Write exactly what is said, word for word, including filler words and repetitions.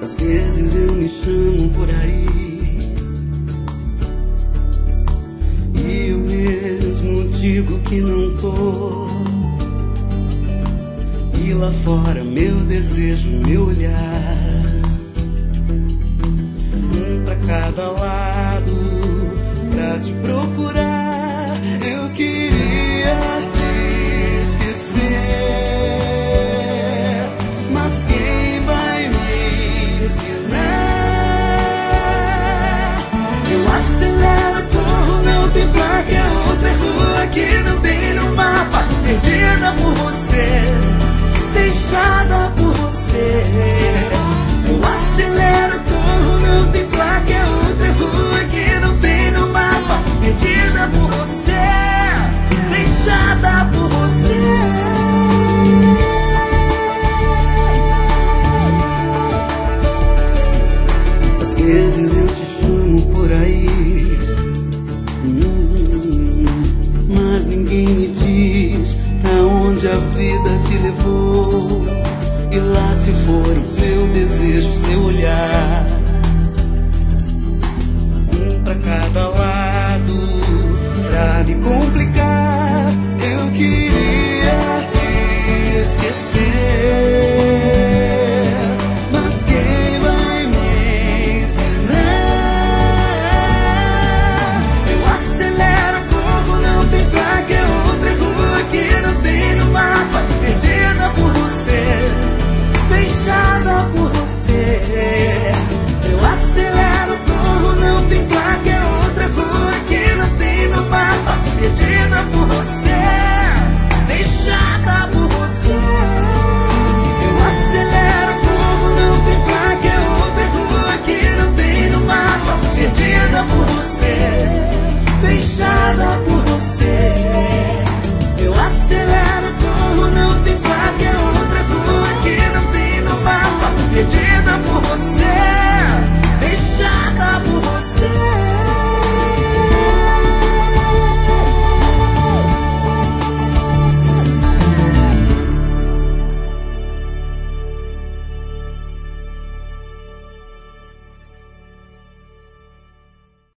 Às vezes eu me chamo por aí e eu mesmo digo que não tô. E lá fora meu desejo, meu olhar, um pra cada lado, pra te procurar. Eu queria te esquecer, mas quem vai me ensinar? Eu acelero, corro, não tem placa, é outra rua que não tem no mapa. Perdida por você, deixada por você. Eu acelero, corro, não tem placa, é outra rua que não tem no mapa. Perdida por você, deixada por você. Às vezes eu te chamo por aí, hum, mas ninguém me diz pra onde a vida te levou. E lá se foram seu desejo, seu olhar,